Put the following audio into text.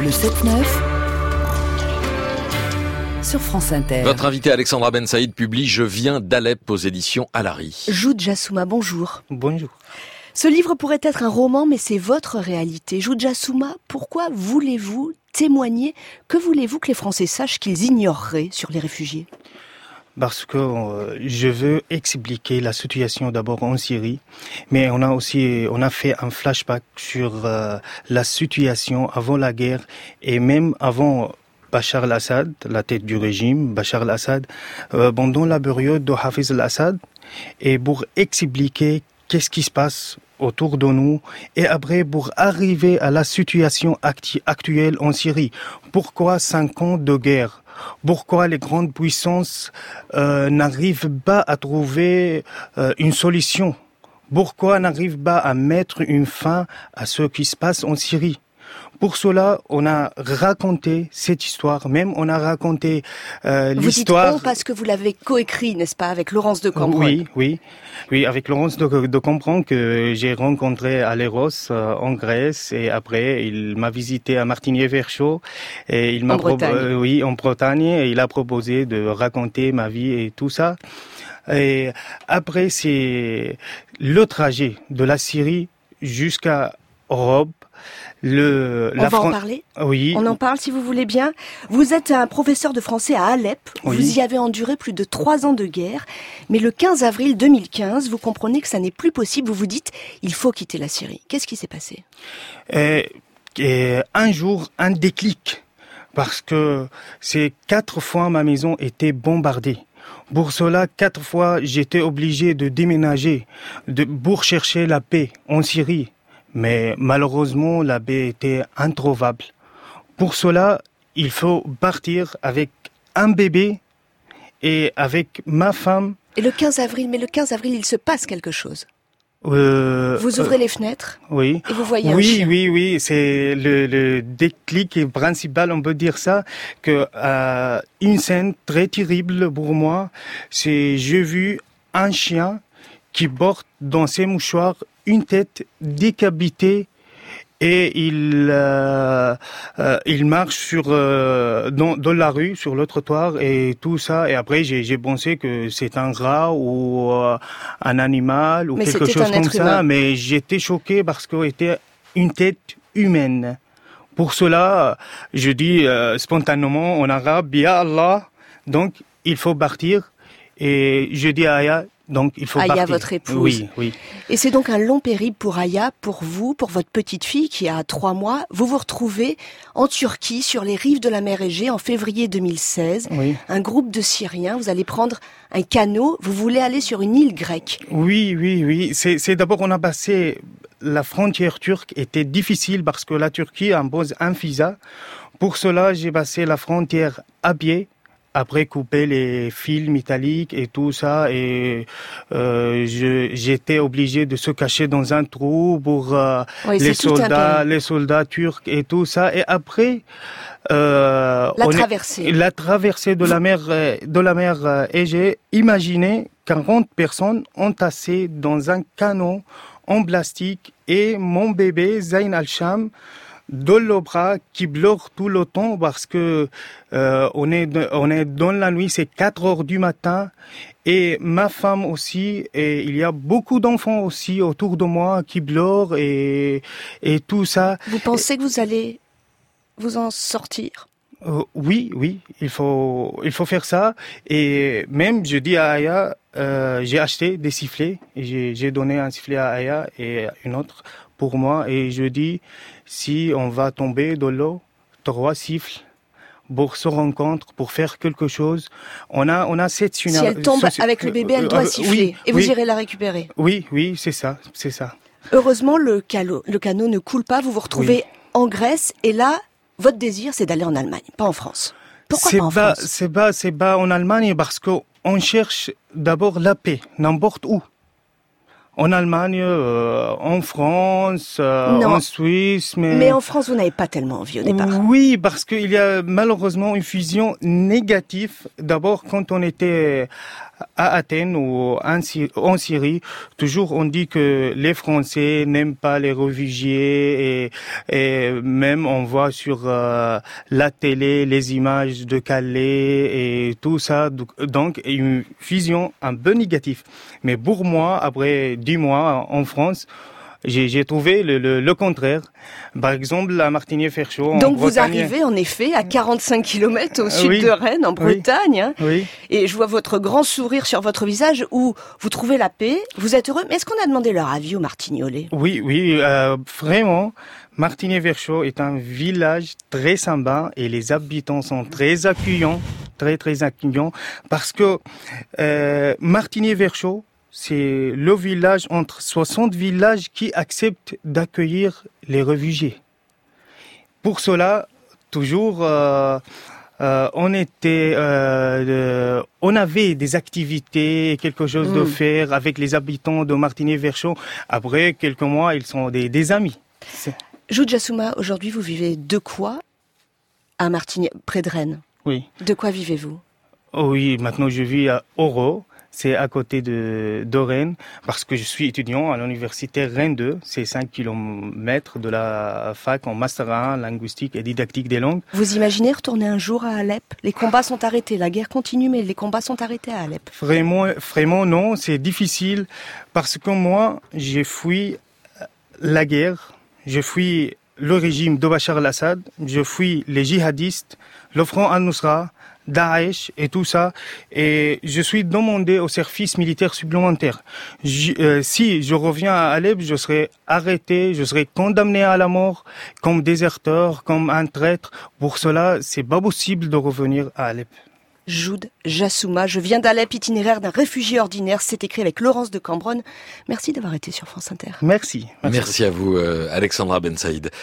Le 7-9 sur France Inter. Votre invitée Alexandra Ben Saïd publie « Je viens d'Alep » aux éditions Alary. Joud Jassouma, bonjour. Bonjour. Ce livre pourrait être un roman, mais c'est votre réalité. Joud Jassouma, pourquoi voulez-vous témoigner? Que voulez-vous que les Français sachent qu'ils ignoreraient sur les réfugiés? Parce que je veux expliquer la situation d'abord en Syrie, mais on a fait un flashback sur la situation avant la guerre et même avant Bachar al-Assad, la tête du régime, Bachar al-Assad, pendant la période de Hafez al-Assad, et pour expliquer qu'est-ce qui se passe autour de nous, et après pour arriver à la situation actuelle en Syrie. Pourquoi 5 ans de guerre? Pourquoi les grandes puissances n'arrivent pas à trouver une solution? Pourquoi n'arrivent pas à mettre une fin à ce qui se passe en Syrie? Pour cela, on a raconté cette histoire, même on a raconté l'histoire... Vous dites on parce que vous l'avez coécrit, n'est-ce pas, avec Laurence de Cambronne? Oui, avec Laurence de Cambronne que j'ai rencontré à Léros en Grèce, et après il m'a visité à Martigny-Verchaux et il m'a en Bretagne, et il a proposé de raconter ma vie et tout ça. Et après c'est le trajet de la Syrie jusqu'à Europe. On va en parler? Oui. On en parle si vous voulez bien. Vous êtes un professeur de français à Alep. Oui. Vous y avez enduré plus de 3 ans de guerre. Mais le 15 avril 2015, vous comprenez que ça n'est plus possible. Vous vous dites, il faut quitter la Syrie. Qu'est-ce qui s'est passé? Un jour, un déclic. Parce que c'est 4 fois ma maison était bombardée. Pour cela, 4 fois, j'étais obligé de déménager pour chercher la paix en Syrie. Mais malheureusement, la paix était introuvable. Pour cela, il faut partir avec un bébé et avec ma femme. Et le 15 avril, il se passe quelque chose. Vous ouvrez les fenêtres. Oui. Et vous voyez un chien. Oui, c'est le déclic principal, on peut dire ça, que une scène très terrible pour moi, c'est j'ai vu un chien qui porte dans ses mouchoirs une tête décapitée, et il marche dans la rue, sur le trottoir et tout ça. Et après, j'ai pensé que c'est un rat ou un animal ou quelque chose comme ça. Mais j'étais choqué parce que c'était une tête humaine. Pour cela, je dis spontanément en arabe, Ya Allah, donc il faut partir. Et je dis à Aya, donc il faut partir. Aya, votre épouse. Oui. Et c'est donc un long périple pour Aya, pour vous, pour votre petite fille qui a 3 mois. Vous vous retrouvez en Turquie, sur les rives de la mer Égée, en février 2016. Oui. Un groupe de Syriens, vous allez prendre un canot, vous voulez aller sur une île grecque. Oui. C'est d'abord, on a passé la frontière turque, était difficile parce que la Turquie impose un visa. Pour cela, j'ai passé la frontière à pied. Après couper les fils métalliques et tout ça, et j'étais obligé de se cacher dans un trou pour les soldats turcs et tout ça. Et après la traversée de la mer Égée, imaginez 40 personnes entassées dans un canot en plastique, et mon bébé Zain Al-Sham dans le bras qui pleure tout le temps parce que on est dans la nuit, c'est 4 heures du matin, et ma femme aussi, et il y a beaucoup d'enfants aussi autour de moi qui pleurent et tout ça. Vous pensez que vous allez vous en sortir? Oui, il faut faire ça. Et même je dis à Aya, j'ai acheté des sifflets, et j'ai donné un sifflet à Aya et une autre pour moi, et je dis, si on va tomber dans l'eau, 3 siffles pour se rencontrer, pour faire quelque chose. On a cette Si elle tombe avec le bébé, elle doit siffler, et vous irez la récupérer. Oui, c'est ça. Heureusement, le canot ne coule pas, vous vous retrouvez en Grèce, et là, votre désir, c'est d'aller en Allemagne, pas en France. Pourquoi pas en France? C'est pas en Allemagne parce qu'on cherche d'abord la paix, n'importe où. En Allemagne, en France, en Suisse, mais en France, vous n'avez pas tellement envie au départ. Oui, parce qu'il y a malheureusement une fusion négative. D'abord, quand on était à Athènes ou en Syrie, toujours on dit que les Français n'aiment pas les réfugiés et même on voit sur la télé les images de Calais et tout ça. Donc une vision un peu négative. Mais pour moi, après 10 mois en France, j'ai trouvé le contraire. Par exemple, à Martigny-Verchaux, en Donc vous Bretagne. arrivez en effet à 45 km au sud Oui. de Rennes, en Bretagne. Hein. Oui. Et je vois votre grand sourire sur votre visage où vous trouvez la paix, vous êtes heureux. Mais est-ce qu'on a demandé leur avis aux Martignolais? Oui, vraiment. Martigny-Verchaux est un village très sympa et les habitants sont très accueillants, très accueillants, parce que Martigny-Verchaux, c'est le village entre 60 villages qui acceptent d'accueillir les réfugiés. Pour cela, toujours, on avait des activités, quelque chose de faire avec les habitants de Martigny-Verchaux. Après quelques mois, ils sont des amis. Jude Jassouma, aujourd'hui vous vivez de quoi à Martigny, près de Rennes? Oui. De quoi vivez-vous? Oh oui, maintenant je vis à Oro. C'est à côté de Rennes, parce que je suis étudiant à l'université Rennes 2. C'est 5 km de la fac en master 1, linguistique et didactique des langues. Vous imaginez retourner un jour à Alep? Les combats sont arrêtés, la guerre continue, mais les combats sont arrêtés à Alep. Vraiment non, c'est difficile, parce que moi, j'ai fui la guerre, j'ai fui le régime de Bachar el-Assad, je fuis les djihadistes, le Front al-Nusra, Daesh et tout ça, et je suis demandé au service militaire supplémentaire. Si je reviens à Alep, je serai arrêté, je serai condamné à la mort comme déserteur, comme un traître. Pour cela, c'est pas possible de revenir à Alep. Jude Jassouma, je viens d'Alep, itinéraire d'un réfugié ordinaire, c'est écrit avec Laurence de Cambronne. Merci d'avoir été sur France Inter. Merci. Merci à vous, Alexandra Ben Saïd.